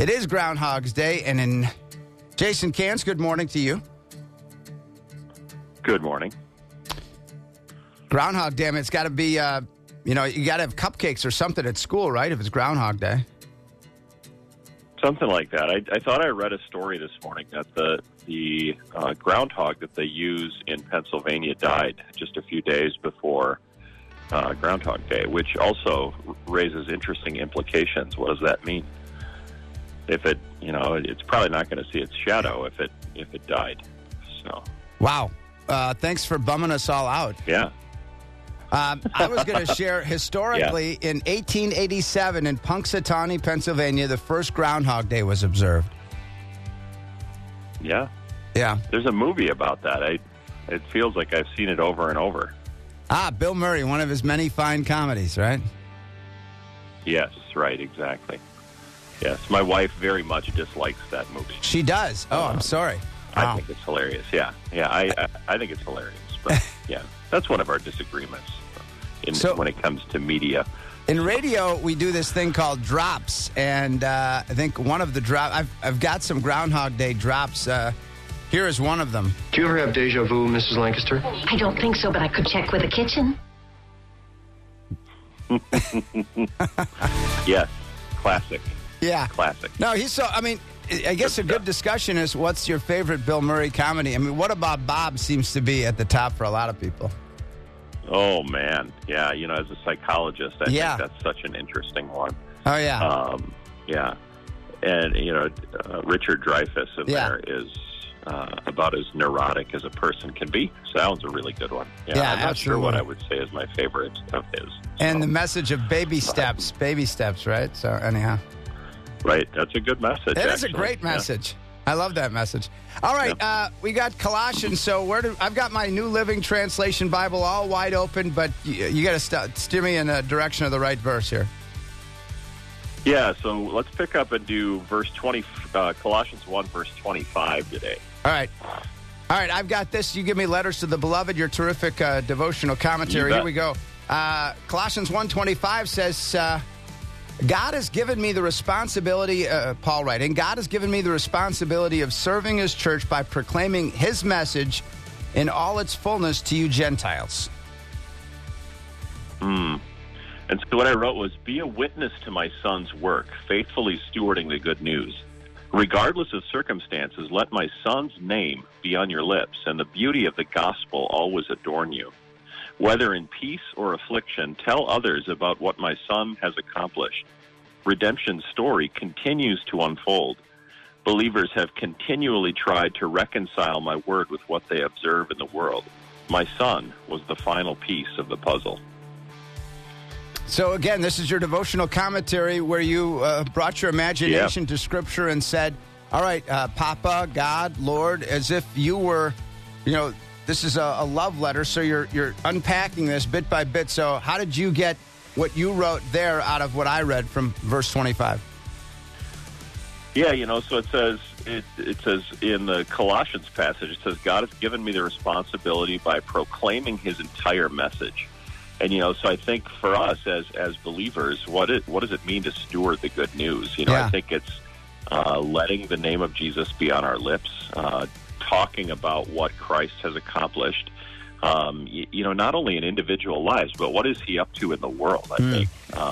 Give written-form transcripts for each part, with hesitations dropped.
It is Groundhog's Day, and in Jason Cans, good morning to you. Good morning. Groundhog, damn it, it's got to be, you got to have cupcakes or something at school, right, if it's Groundhog Day? Something like that. I thought I read a story this morning that the groundhog that they use in Pennsylvania died just a few days before Groundhog Day, which also raises interesting implications. What does that mean? If it, it's probably not going to see its shadow if it died. So. Wow. Thanks for bumming us all out. Yeah. I was going to share historically in 1887 in Punxsutawney, Pennsylvania, the first Groundhog Day was observed. Yeah. Yeah. There's a movie about that. It feels like I've seen it over and over. Bill Murray, one of his many fine comedies, right? Yes, right, exactly. Yes, my wife very much dislikes that movie. She does? Oh, I'm sorry. Wow. I think it's hilarious, yeah. I think it's hilarious, but yeah, that's one of our disagreements when it comes to media. In radio, we do this thing called drops, and I think one of the drops, I've got some Groundhog Day drops. Here is one of them. Do you ever have deja vu, Mrs. Lancaster? I don't think so, but I could check with the kitchen. Yes, classic. Yeah. Classic. No, I guess a good discussion is what's your favorite Bill Murray comedy? I mean, What About Bob seems to be at the top for a lot of people. Oh, man. Yeah, as a psychologist, I think that's such an interesting one. Oh, yeah. Yeah. And, Richard Dreyfuss in there is about as neurotic as a person can be. So that one's a really good one. Yeah, I'm not sure what I would say is my favorite of his. And the message of baby steps, right? So, anyhow. Right. That's a good message. It is a great message. Yeah. I love that message. All right. We got Colossians. So I've got my New Living Translation Bible all wide open, but you got to steer me in the direction of the right verse here. Yeah. So let's pick up and do verse 20, Colossians 1, verse 25 today. All right. I've got this. You give me letters to the beloved, your terrific devotional commentary. Here we go. Colossians 1:25 says, God has given me the responsibility, Paul writing, God has given me the responsibility of serving his church by proclaiming his message in all its fullness to you Gentiles. And so what I wrote was, be a witness to my son's work, faithfully stewarding the good news. Regardless of circumstances, let my son's name be on your lips, and the beauty of the gospel always adorn you. Whether in peace or affliction, tell others about what my son has accomplished. Redemption's story continues to unfold. Believers have continually tried to reconcile my word with what they observe in the world. My son was the final piece of the puzzle. So again, this is your devotional commentary where you brought your imagination to Scripture and said, all right, Papa, God, Lord, as if you were, this is a love letter, so you're unpacking this bit by bit. So how did you get what you wrote there out of what I read from verse 25? Yeah, so it says in the Colossians passage, it says, God has given me the responsibility by proclaiming his entire message. And, so I think for us as believers, what does it mean to steward the good news? I think it's letting the name of Jesus be on our lips, talking about what Christ has accomplished, not only in individual lives, but what is he up to in the world, I think.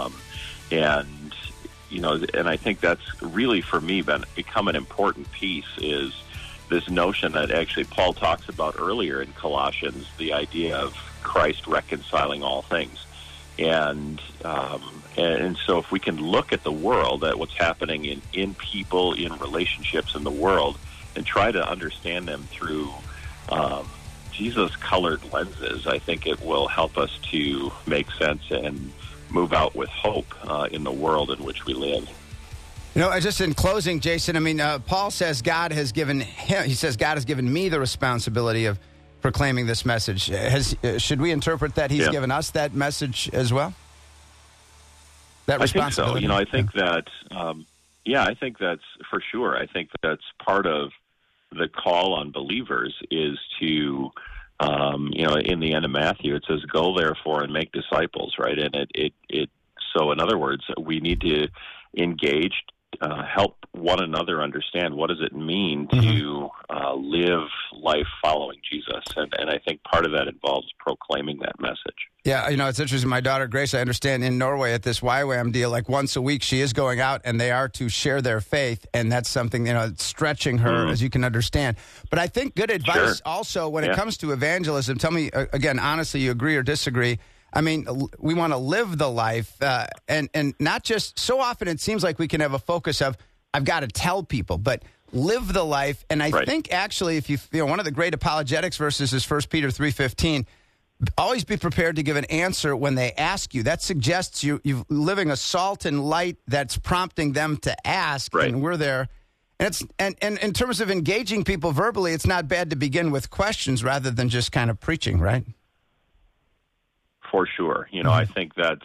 And I think that's really, for me, become an important piece is this notion that actually Paul talks about earlier in Colossians, the idea of Christ reconciling all things. And so if we can look at the world, at what's happening in people, in relationships in the world, and try to understand them through Jesus-colored lenses, I think it will help us to make sense and move out with hope in the world in which we live. Just in closing, Jason, Paul says God has given me the responsibility of proclaiming this message. Should we interpret that he's given us that message as well? That responsibility? I think so. I think that's for sure. I think that's part of the call on believers is to, in the end of Matthew, it says, go therefore and make disciples, right? And so in other words, we need to engage help one another understand what does it mean to live life following Jesus. And I think part of that involves proclaiming that message. Yeah, it's interesting. My daughter, Grace, I understand in Norway at this YWAM deal, like once a week she is going out and they are to share their faith. And that's something, it's stretching her, as you can understand. But I think good advice also when it comes to evangelism. Tell me, again, honestly, you agree or disagree? I mean, we want to live the life and not just, so often it seems like we can have a focus of, I've got to tell people, but live the life. And I think actually, if you one of the great apologetics verses is 1 Peter 3:15, always be prepared to give an answer when they ask you. That suggests you're living a salt and light that's prompting them to ask, and we're there. And in terms of engaging people verbally, it's not bad to begin with questions rather than just kind of preaching, right? For sure. I think that's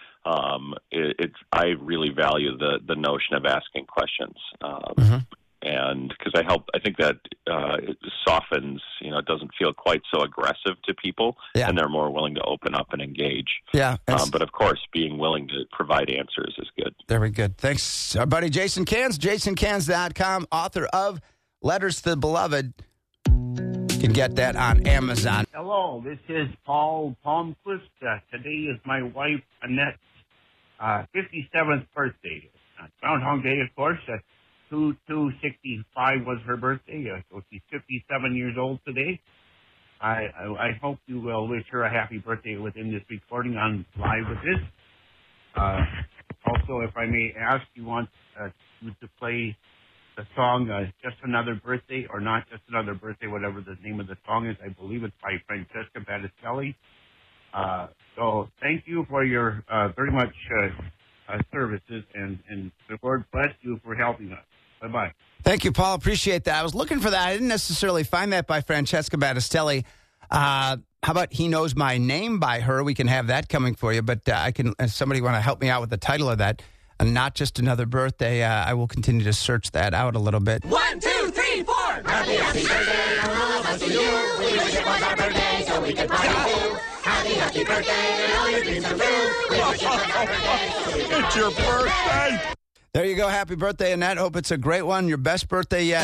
I really value the notion of asking questions. And because I think that it softens, it doesn't feel quite so aggressive to people, and they're more willing to open up and engage. Yeah. But of course, being willing to provide answers is good. Very good. Thanks, our buddy Jason Cans, JasonCans.com, author of Letters to the Beloved. You can get that on Amazon. Hello, this is Paul Palmquist. Today is my wife Annette's 57th birthday. Groundhog Day, of course. 2/2/65 was her birthday, so she's 57 years old today. I hope you will wish her a happy birthday within this recording on Live with This. Also, if I may ask, you want you to play the song Just Another Birthday, or Not Just Another Birthday, whatever the name of the song is. I believe it's by Francesca Battistelli. So thank you for your very much services, and the Lord bless you for helping us. Bye-bye. Thank you, Paul. Appreciate that. I was looking for that. I didn't necessarily find that by Francesca Battistelli. How about He Knows My Name by her? We can have that coming for you, but I can. If somebody want to help me out with the title of that, Not Just Another Birthday, I will continue to search that out a little bit. 1, 2, 3, 4. Happy birthday, all of us to you. We wish it was our birthday so we could party too. Happy birthday, and all your dreams come true. We wish it was our birthday so we could party. It's your birthday. There you go. Happy birthday, Annette. Hope it's a great one. Your best birthday yet.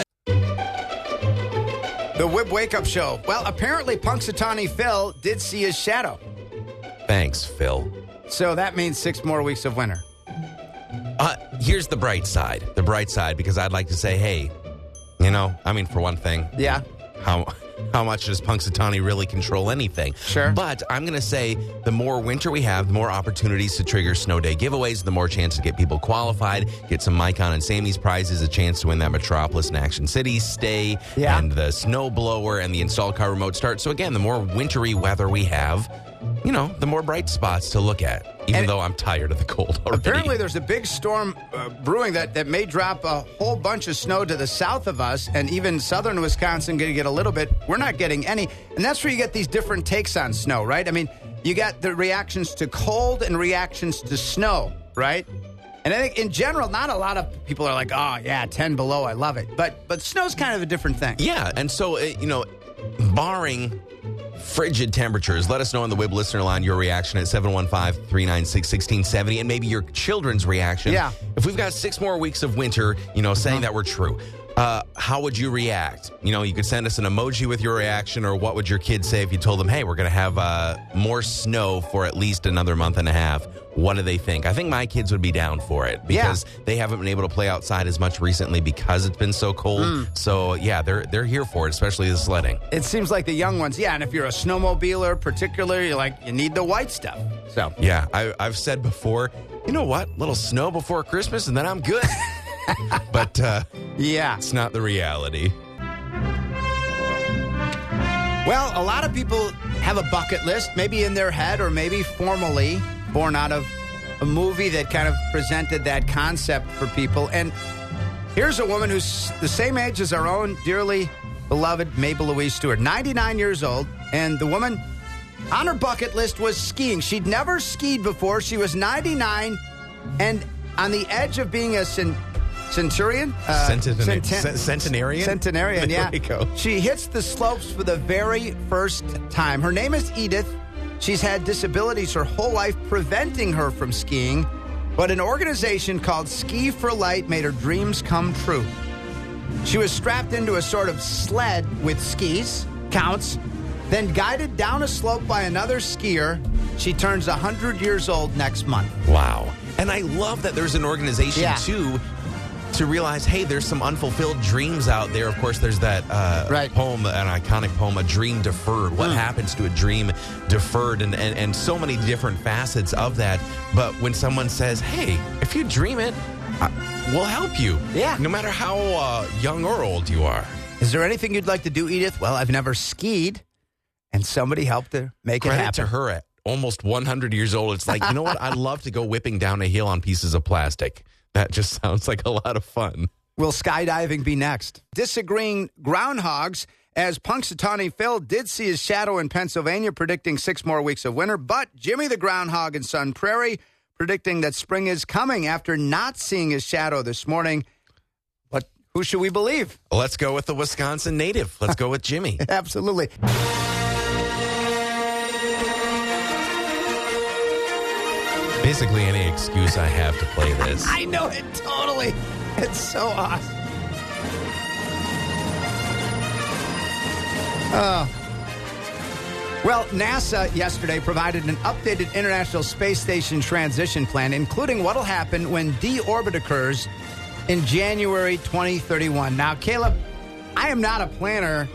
The Wib Wake Up Show. Well, apparently Punxsutawney Phil did see his shadow. Thanks, Phil. So that means 6 more weeks of winter. Here's the bright side. The bright side, because I'd like to say, hey, for one thing. Yeah. How much does Punxsutawney really control anything? Sure. But I'm going to say the more winter we have, the more opportunities to trigger snow day giveaways, the more chance to get people qualified, get some Micon and Sammy's prizes, a chance to win that Metropolis and Action City stay, and the snow blower and the install car remote start. So again, the more wintry weather we have, the more bright spots to look at, even though I'm tired of the cold already. Apparently there's a big storm brewing that may drop a whole bunch of snow to the south of us, and even southern Wisconsin going to get a little bit. We're not getting any. And that's where you get these different takes on snow, right? I mean, you got the reactions to cold and reactions to snow, right? And I think in general, not a lot of people are like, oh, yeah, 10 below, I love it. But snow's kind of a different thing. Yeah, and so, barring frigid temperatures, let us know on the Wib listener line your reaction at 715-396-1670, and maybe your children's reaction. Yeah. If we've got 6 more weeks of winter, saying that we're true, how would you react? You could send us an emoji with your reaction, or what would your kids say if you told them, hey, we're going to have more snow for at least another month and a half? What do they think? I think my kids would be down for it because they haven't been able to play outside as much recently because it's been so cold. So, yeah, they're here for it, especially the sledding. It seems like the young ones, and if you're a snowmobiler particularly, you need the white stuff. So yeah, I've said before, you know what? Little snow before Christmas and then I'm good. But, it's not the reality. Well, a lot of people have a bucket list, maybe in their head or maybe formally, born out of a movie that kind of presented that concept for people. And here's a woman who's the same age as our own dearly beloved Mabel Louise Stewart, 99 years old. And the woman on her bucket list was skiing. She'd never skied before. She was 99 and on the edge of being a centenarian? Centenarian, yeah. There we go. She hits the slopes for the very first time. Her name is Edith. She's had disabilities her whole life preventing her from skiing. but an organization called Ski for Light made her dreams come true. She was strapped into a sort of sled with skis, counts, then guided down a slope by another skier. She turns 100 years old next month. Wow. And I love that there's an organization, Yeah. too, to realize, hey, there's some unfulfilled dreams out there. Of course, there's that poem, an iconic poem, A Dream Deferred. What happens to a dream deferred? And so many different facets of that. But when someone says, hey, if you dream it, we'll help you. Yeah. No matter how young or old you are. Is there anything you'd like to do, Edith? Well, I've never skied, and somebody helped to make it Credit happen. to her at almost 100 years old. It's like, you know what? I'd love to go whipping down a hill on pieces of plastic. That just sounds like a lot of fun. Will skydiving be next? Disagreeing groundhogs, as Punxsutawney Phil did see his shadow in Pennsylvania, predicting 6 more weeks of winter, but Jimmy the Groundhog in Sun Prairie predicting that spring is coming after not seeing his shadow this morning. But who should we believe? Let's go with the Wisconsin native. Let's go with Jimmy. Absolutely. Basically, any excuse I have to play this. I know it totally. It's so awesome. Well, NASA yesterday provided an updated International Space Station transition plan, including what will happen when deorbit occurs in January 2031. Now, Caleb, I am not a planner,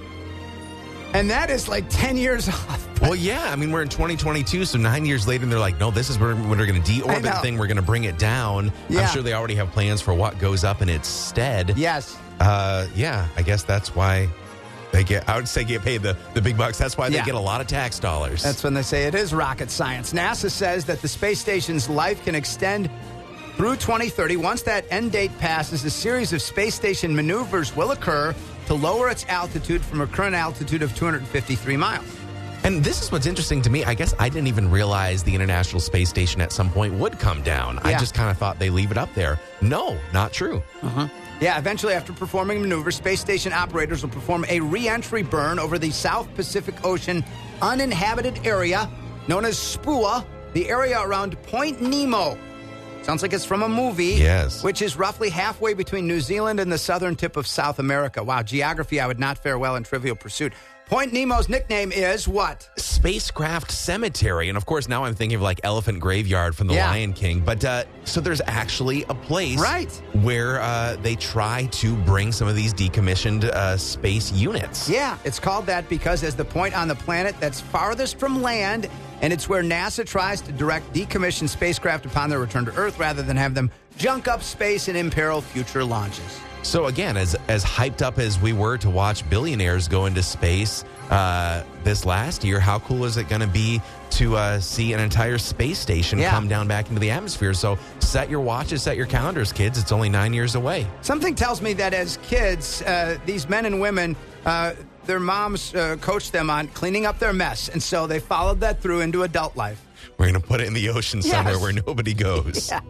and that is like 10 years off. Well, yeah. I mean, we're in 2022, so 9 years later, and they're like, no, this is where we're going to deorbit the thing. We're going to bring it down. Yeah. I'm sure they already have plans for what goes up in its stead. Yes. Yeah, I guess that's why they get, I would say, get paid the big bucks. That's why they Yeah. get a lot of tax dollars. That's when they say it is rocket science. NASA says that the space station's life can extend through 2030. Once that end date passes, a series of space station maneuvers will occur to lower its altitude from a current altitude of 253 miles. And this is what's interesting to me. I guess I didn't even realize the International Space Station at some point would come down. I Yeah. just kind of thought they leave it up there. No, not true. Yeah, eventually, after performing maneuvers, space station operators will perform a re-entry burn over the South Pacific Ocean uninhabited area known as SPUA, the area around Point Nemo. Sounds like it's from a movie. Yes. Which is roughly halfway between New Zealand and the southern tip of South America. Wow, geography I would not fare well in Trivial Pursuit. Point Nemo's nickname is what? Spacecraft Cemetery. And of course, now I'm thinking of like Elephant Graveyard from The Yeah. Lion King. But so there's actually a place Right. where they try to bring some of these decommissioned space units. Yeah, it's called that because as the point on the planet that's farthest from land, and it's where NASA tries to direct decommissioned spacecraft upon their return to Earth rather than have them junk up space and imperil future launches. So again, as hyped up as we were to watch billionaires go into space this last year, how cool is it going to be to see an entire space station Yeah. come down back into the atmosphere? So set your watches, set your calendars, kids. It's only 9 years away. Something tells me that as kids, these men and women, their moms coached them on cleaning up their mess, and so they followed that through into adult life. We're going to put it in the ocean Yes. somewhere where nobody goes. Yeah.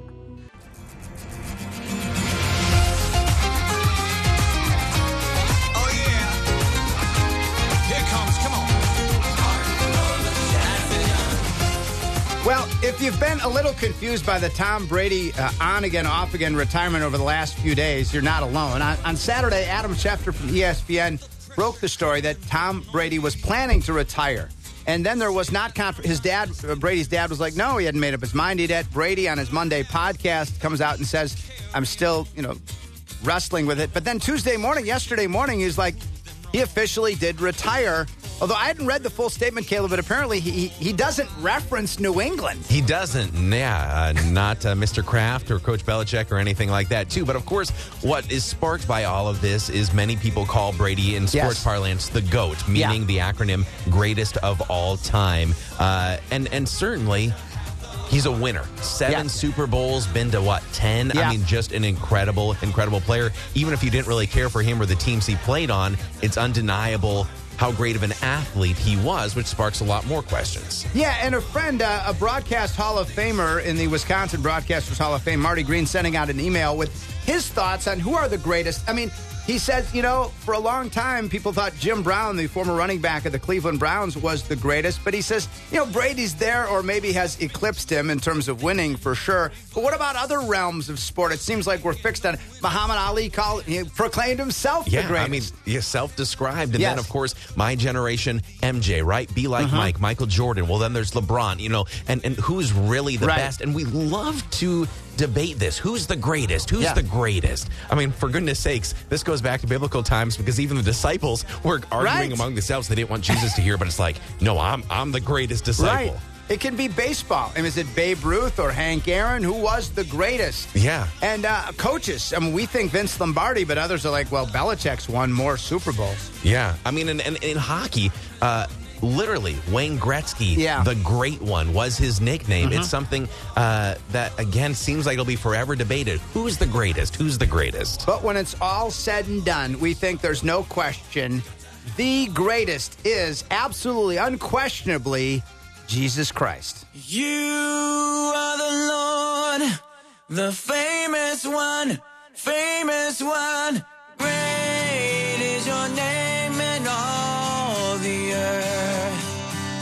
Oh, yeah. Here comes, come on. Well, if you've been a little confused by the Tom Brady on-again, off-again retirement over the last few days, you're not alone. On Saturday, Adam Schefter from ESPN broke the story that Tom Brady was planning to retire. And then there was not his dad, Brady's dad, was like, no, he hadn't made up his mind yet. Brady on his Monday podcast comes out and says, I'm still, wrestling with it. But then yesterday morning, he's like, he officially did retire. Although I hadn't read the full statement, Caleb, but apparently he doesn't reference New England. He doesn't, not Mr. Kraft or Coach Belichick or anything like that, too. But, of course, what is sparked by all of this is many people call Brady in sports parlance the GOAT, meaning the acronym greatest of all time. And certainly, he's a winner. 7 Super Bowls, been to, 10? Yeah. I mean, just an incredible, incredible player. Even if you didn't really care for him or the teams he played on, it's undeniable how great of an athlete he was, which sparks a lot more questions. Yeah, and a friend, a broadcast Hall of Famer in the Wisconsin Broadcasters Hall of Fame, Marty Green, sending out an email with his thoughts on who are the greatest. I mean, he says, you know, for a long time, people thought Jim Brown, the former running back of the Cleveland Browns, was the greatest. But he says, you know, Brady's there or maybe has eclipsed him in terms of winning for sure. But what about other realms of sport? It seems like we're fixed on it. Muhammad Ali he proclaimed himself the greatest. I mean, self-described. And then, of course, my generation, MJ, right? Be like Mike, Michael Jordan. Well, then there's LeBron, you know, and who's really the best? And we love to debate this. Who's the greatest? Who's the greatest? I mean, for goodness sakes, this goes back to biblical times because even the disciples were arguing among themselves. They didn't want Jesus to hear, but it's like, no, I'm the greatest disciple. Right. It can be baseball. I mean, is it Babe Ruth or Hank Aaron? Who was the greatest? Yeah. And coaches. I mean, we think Vince Lombardi, but others are like, well, Belichick's won more Super Bowls. Yeah. I mean, and in hockey, literally, Wayne Gretzky, the great one, was his nickname. It's something that, again, seems like it'll be forever debated. Who's the greatest? Who's the greatest? But when it's all said and done, we think there's no question the greatest is absolutely, unquestionably, Jesus Christ. You are the Lord, the famous one, great is your name.